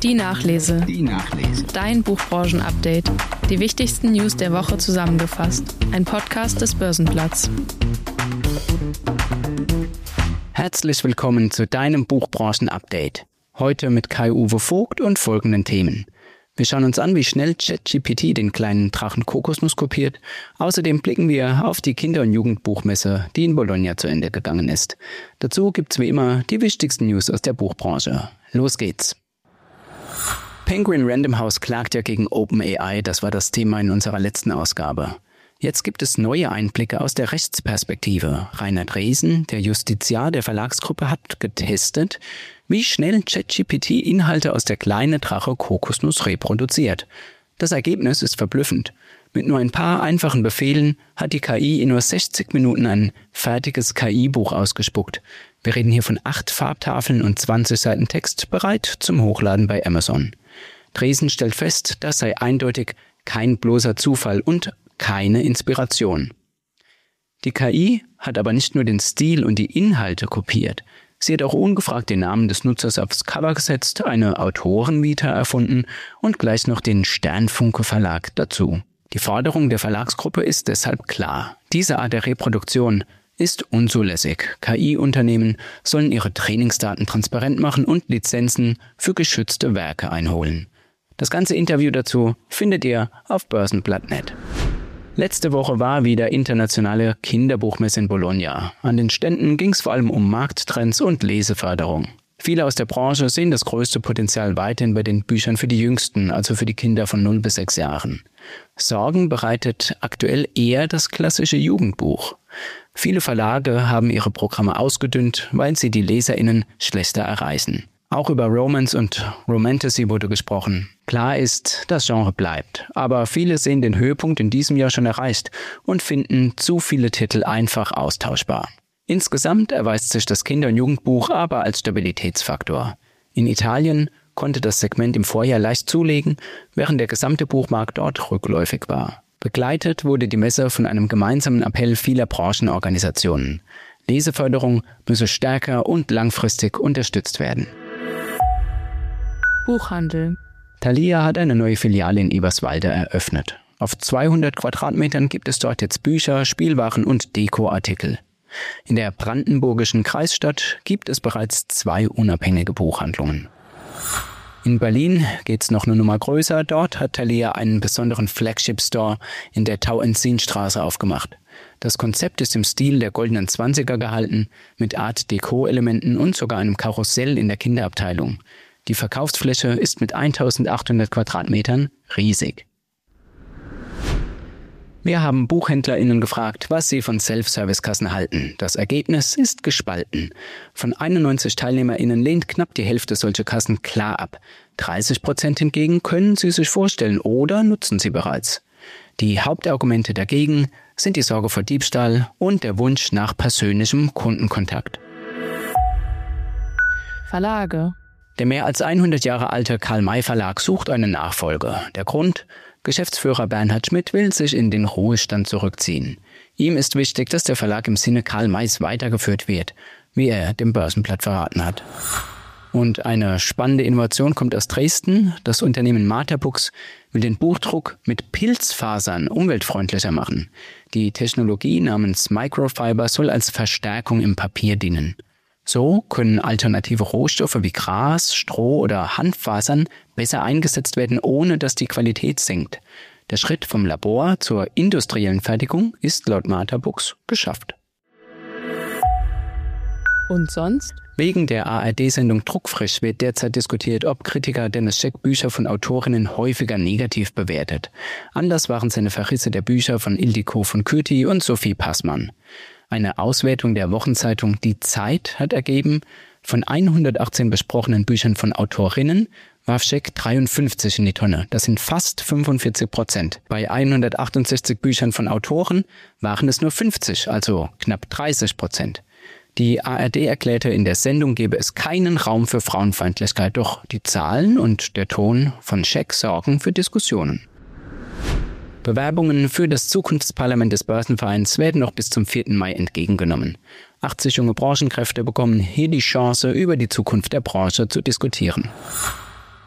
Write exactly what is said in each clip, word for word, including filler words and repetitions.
Die Nachlese. Die Nachlese. Dein Buchbranchen-Update. Die wichtigsten News der Woche zusammengefasst. Ein Podcast des Börsenblatts. Herzlich willkommen zu deinem Buchbranchen-Update. Heute mit Kai-Uwe Vogt und folgenden Themen. Wir schauen uns an, wie schnell ChatGPT den kleinen Drachen Kokosnuss kopiert. Außerdem blicken wir auf die Kinder- und Jugendbuchmesse, die in Bologna zu Ende gegangen ist. Dazu gibt's wie immer die wichtigsten News aus der Buchbranche. Los geht's! Penguin Random House klagt ja gegen OpenAI, das war das Thema in unserer letzten Ausgabe. Jetzt gibt es neue Einblicke aus der Rechtsperspektive. Rainer Dresen, der Justiziar der Verlagsgruppe, hat getestet, wie schnell ChatGPT Inhalte aus der kleine Drache Kokosnuss reproduziert. Das Ergebnis ist verblüffend. Mit nur ein paar einfachen Befehlen hat die K I in nur sechzig Minuten ein fertiges K I-Buch ausgespuckt. Wir reden hier von acht Farbtafeln und zwanzig Seiten Text, bereit zum Hochladen bei Amazon. Dresen stellt fest, das sei eindeutig kein bloßer Zufall und keine Inspiration. Die K I hat aber nicht nur den Stil und die Inhalte kopiert. Sie hat auch ungefragt den Namen des Nutzers aufs Cover gesetzt, eine Autorenvita erfunden und gleich noch den Sternfunke Verlag dazu. Die Forderung der Verlagsgruppe ist deshalb klar. Diese Art der Reproduktion ist unzulässig. K I-Unternehmen sollen ihre Trainingsdaten transparent machen und Lizenzen für geschützte Werke einholen. Das ganze Interview dazu findet ihr auf börsenblatt punkt net. Letzte Woche war wieder internationale Kinderbuchmesse in Bologna. An den Ständen ging es vor allem um Markttrends und Leseförderung. Viele aus der Branche sehen das größte Potenzial weiterhin bei den Büchern für die Jüngsten, also für die Kinder von null bis sechs Jahren. Sorgen bereitet aktuell eher das klassische Jugendbuch. Viele Verlage haben ihre Programme ausgedünnt, weil sie die LeserInnen schlechter erreichen. Auch über Romance und Romantasy wurde gesprochen. Klar ist, das Genre bleibt. Aber viele sehen den Höhepunkt in diesem Jahr schon erreicht und finden zu viele Titel einfach austauschbar. Insgesamt erweist sich das Kinder- und Jugendbuch aber als Stabilitätsfaktor. In Italien konnte das Segment im Vorjahr leicht zulegen, während der gesamte Buchmarkt dort rückläufig war. Begleitet wurde die Messe von einem gemeinsamen Appell vieler Branchenorganisationen. Leseförderung müsse stärker und langfristig unterstützt werden. Buchhandel. Thalia hat eine neue Filiale in Eberswalde eröffnet. Auf zweihundert Quadratmetern gibt es dort jetzt Bücher, Spielwaren und Dekoartikel. In der brandenburgischen Kreisstadt gibt es bereits zwei unabhängige Buchhandlungen. In Berlin geht's noch eine Nummer größer. Dort hat Thalia einen besonderen Flagship-Store in der Tau-Entzien-Straße aufgemacht. Das Konzept ist im Stil der goldenen Zwanziger gehalten, mit Art-Deco-Elementen und sogar einem Karussell in der Kinderabteilung. Die Verkaufsfläche ist mit eintausendachthundert Quadratmetern riesig. Wir haben BuchhändlerInnen gefragt, was sie von Self-Service-Kassen halten. Das Ergebnis ist gespalten. Von einundneunzig TeilnehmerInnen lehnt knapp die Hälfte solche Kassen klar ab. dreißig Prozent hingegen können sie sich vorstellen oder nutzen sie bereits. Die Hauptargumente dagegen sind die Sorge vor Diebstahl und der Wunsch nach persönlichem Kundenkontakt. Verlage. Der mehr als hundert Jahre alte Karl-May-Verlag sucht eine Nachfolge. Der Grund? Geschäftsführer Bernhard Schmidt will sich in den Ruhestand zurückziehen. Ihm ist wichtig, dass der Verlag im Sinne Karl Mays weitergeführt wird, wie er dem Börsenblatt verraten hat. Und eine spannende Innovation kommt aus Dresden. Das Unternehmen Matabooks will den Buchdruck mit Pilzfasern umweltfreundlicher machen. Die Technologie namens Microfiber soll als Verstärkung im Papier dienen. So können alternative Rohstoffe wie Gras, Stroh oder Hanffasern besser eingesetzt werden, ohne dass die Qualität sinkt. Der Schritt vom Labor zur industriellen Fertigung ist laut Matabooks geschafft. Und sonst? Wegen der A R D-Sendung Druckfrisch wird derzeit diskutiert, ob Kritiker Dennis Scheck Bücher von Autorinnen häufiger negativ bewertet. Anlass waren seine Verrisse der Bücher von Ildiko von Kürti und Sophie Passmann. Eine Auswertung der Wochenzeitung Die Zeit hat ergeben, von hundertachtzehn besprochenen Büchern von Autorinnen warf Scheck dreiundfünfzig in die Tonne. Das sind fast fünfundvierzig Prozent. Bei hundertachtundsechzig Büchern von Autoren waren es nur fünfzig, also knapp dreißig Prozent. Die A R D erklärte, in der Sendung gebe es keinen Raum für Frauenfeindlichkeit, doch die Zahlen und der Ton von Scheck sorgen für Diskussionen. Bewerbungen für das Zukunftsparlament des Börsenvereins werden noch bis zum vierten Mai entgegengenommen. achtzig junge Branchenkräfte bekommen hier die Chance, über die Zukunft der Branche zu diskutieren.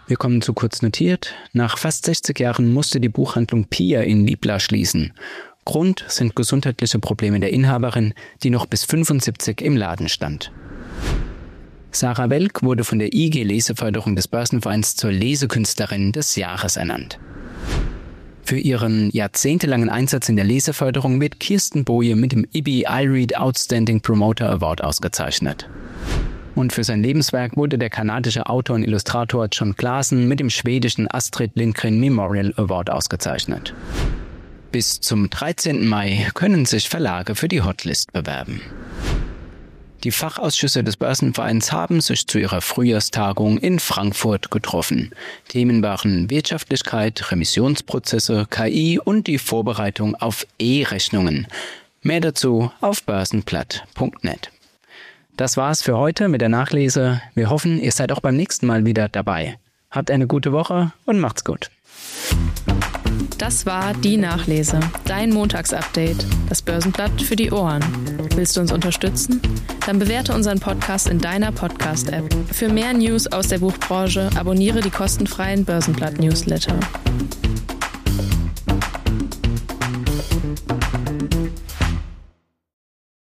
Wir kommen zu kurz notiert. Nach fast sechzig Jahren musste die Buchhandlung Pia in Liebla schließen. Grund sind gesundheitliche Probleme der Inhaberin, die noch bis fünfundsiebzig im Laden stand. Sarah Welk wurde von der I G Leseförderung des Börsenvereins zur Lesekünstlerin des Jahres ernannt. Für ihren jahrzehntelangen Einsatz in der Leseförderung wird Kirsten Boje mit dem I B I iRead Outstanding Promoter Award ausgezeichnet. Und für sein Lebenswerk wurde der kanadische Autor und Illustrator Jon Klassen mit dem schwedischen Astrid Lindgren Memorial Award ausgezeichnet. Bis zum dreizehnten Mai können sich Verlage für die Hotlist bewerben. Die Fachausschüsse des Börsenvereins haben sich zu ihrer Frühjahrstagung in Frankfurt getroffen. Themen waren Wirtschaftlichkeit, Remissionsprozesse, K I und die Vorbereitung auf E-Rechnungen. Mehr dazu auf börsenblatt punkt net. Das war's für heute mit der Nachlese. Wir hoffen, ihr seid auch beim nächsten Mal wieder dabei. Habt eine gute Woche und macht's gut. Das war die Nachlese, dein Montagsupdate, das Börsenblatt für die Ohren. Willst du uns unterstützen? Dann bewerte unseren Podcast in deiner Podcast-App. Für mehr News aus der Buchbranche abonniere die kostenfreien Börsenblatt-Newsletter.